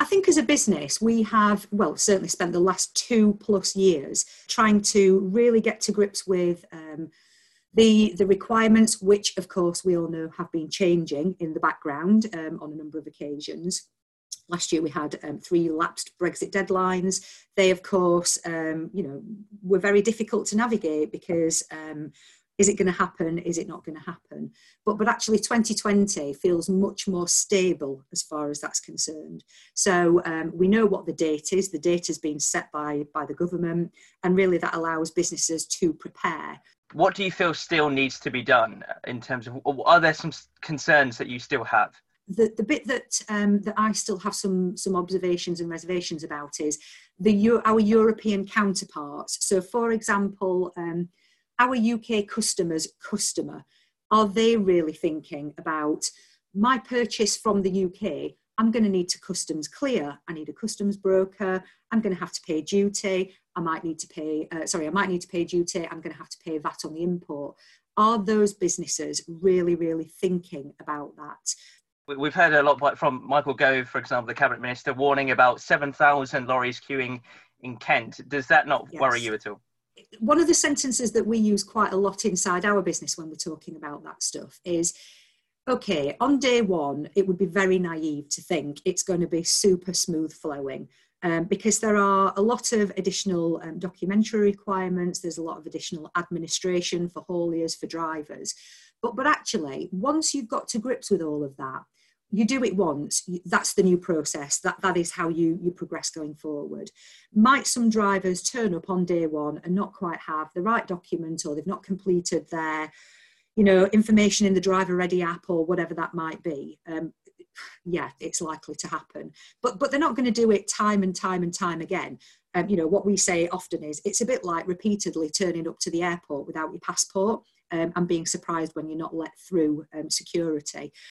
think as a business, we have, well, certainly spent the last 2+ years trying to really get to grips with the requirements, which of course we all know have been changing in the background on a number of occasions. Last year we had 3 lapsed Brexit deadlines. They, of course, were very difficult to navigate because is it going to happen? Is it not going to happen? But actually 2020 feels much more stable as far as that's concerned. So we know what the date is. The date has been set by the government, and really that allows businesses to prepare. What do you feel still needs to be done in terms of, are there some concerns that you still have? The bit that I still have some observations and reservations about is our European counterparts. So, for example, our UK customer, are they really thinking about my purchase from the UK? I'm going to need to customs clear. I need a customs broker. I'm going to have to pay duty. I might need to pay duty. I'm going to have to pay VAT on the import. Are those businesses really, really thinking about that? We've heard a lot from Michael Gove, for example, the Cabinet Minister, warning about 7,000 lorries queuing in Kent. Does that not worry you at all? One of the sentences that we use quite a lot inside our business when we're talking about that stuff is, okay, on day one, it would be very naive to think it's going to be super smooth flowing. Because there are a lot of additional documentary requirements, there's a lot of additional administration for hauliers, for drivers. But actually, once you've got to grips with all of that, you do it once, that's the new process, that is how you progress going forward. Might some drivers turn up on day one and not quite have the right document, or they've not completed their information in the driver ready app or whatever that might be? Yeah, it's likely to happen, but they're not going to do it time and time and time again. What we say often is it's a bit like repeatedly turning up to the airport without your passport and being surprised when you're not let through security.